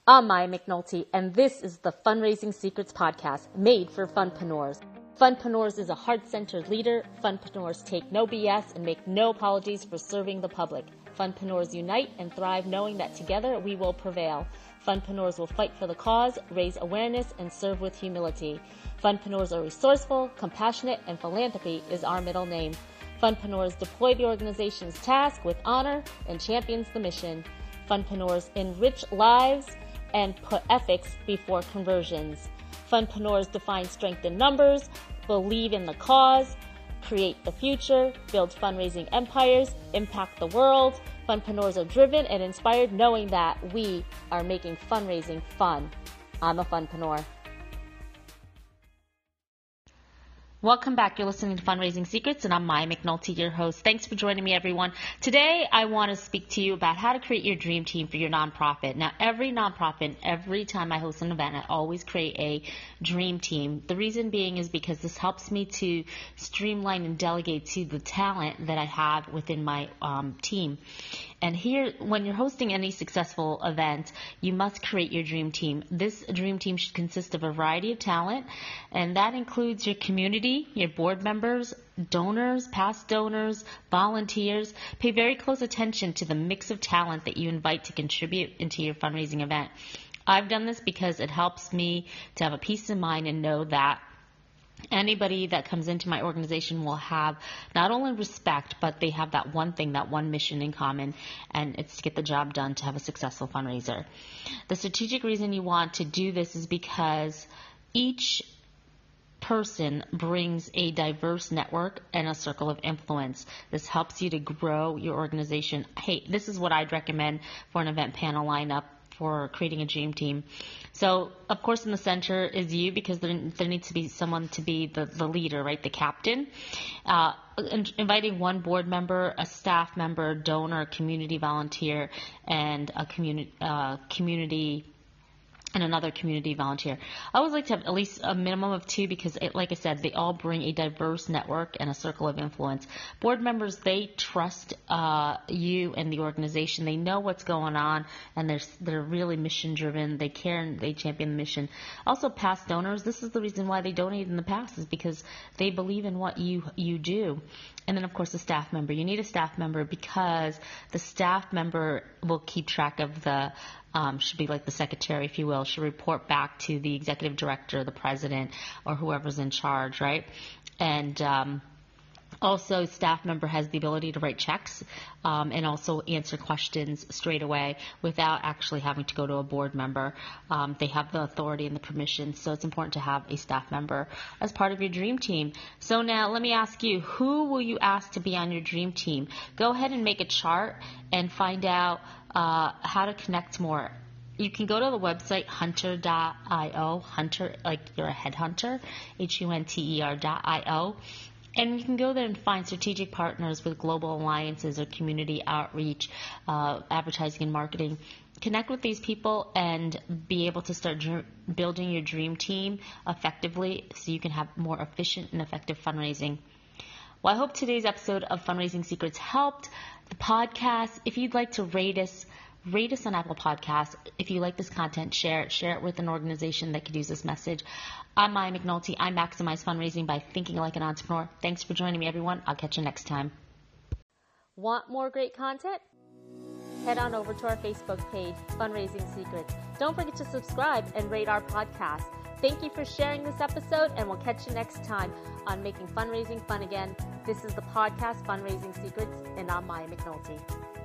I'm Maya McNulty, and this is the Fundraising Secrets podcast made for funpreneurs. Funpreneurs is a heart-centered leader. Funpreneurs take no BS and make no apologies for serving the public. Funpreneurs unite and thrive knowing that together we will prevail. Funpreneurs will fight for the cause, raise awareness, and serve with humility. Funpreneurs are resourceful, compassionate, and philanthropy is our middle name. Funpreneurs deploy the organization's task with honor and champions the mission. Funpreneurs enrich lives and put ethics before conversions. Funpreneurs define strength in numbers, believe in the cause, create the future, build fundraising empires, impact the world. Funpreneurs are driven and inspired knowing that we are making fundraising fun. I'm a funpreneur. Welcome back. You're listening to Fundraising Secrets, and I'm Maya McNulty, your host. Thanks for joining me, everyone. Today, I want to speak to you about how to create your dream team for your nonprofit. Now, every nonprofit, every time I host an event, I always create a dream team. The reason being is because this helps me to streamline and delegate to the talent that I have within my team. And here, when you're hosting any successful event, you must create your dream team. This dream team should consist of a variety of talent, and that includes your community, your board members, donors, past donors, volunteers. Pay very close attention to the mix of talent that you invite to contribute into your fundraising event. I've done this because it helps me to have a peace of mind and know that anybody that comes into my organization will have not only respect, but they have that one thing, that one mission in common, and it's to get the job done to have a successful fundraiser. The strategic reason you want to do this is because each person brings a diverse network and a circle of influence. This helps you to grow your organization. Hey, this is what I'd recommend for an event panel lineup for creating a dream team. So, of course, in the center is you, because there needs to be someone to be the leader, right, the captain. Inviting one board member, a staff member, donor, community volunteer, and a community and another community volunteer. I always like to have at least a minimum of two because, like I said, they all bring a diverse network and a circle of influence. Board members, they trust you and the organization. They know what's going on, and they're really mission-driven. They care and they champion the mission. Also, past donors, this is the reason why they donated in the past, is because they believe in what you do. And then, of course, a staff member. You need a staff member because the staff member will keep track of the should be like the secretary, if you will, should report back to the executive director, the president, or whoever's in charge, right? And also, staff member has the ability to write checks and also answer questions straight away without actually having to go to a board member. They have the authority and the permission, so it's important to have a staff member as part of your dream team. So now let me ask you, who will you ask to be on your dream team? Go ahead and make a chart and find out how to connect more. You can go to the website hunter.io, hunter like you're a headhunter, hunter.io. And you can go there and find strategic partners with global alliances or community outreach, advertising and marketing. Connect with these people and be able to start building your dream team effectively so you can have more efficient and effective fundraising. Well, I hope today's episode of Fundraising Secrets helped. The podcast, if you'd like to rate us on Apple Podcasts. If you like this content, share it with an organization that could use this message. I'm Maya McNulty. I maximize fundraising by thinking like an entrepreneur. Thanks for joining me, everyone. I'll catch you next time. Want more great content? Head on over to our Facebook page, Fundraising Secrets. Don't forget to subscribe and rate our podcast. Thank you for sharing this episode, and we'll catch you next time on Making Fundraising Fun Again. This is the podcast, Fundraising Secrets, and I'm Maya McNulty.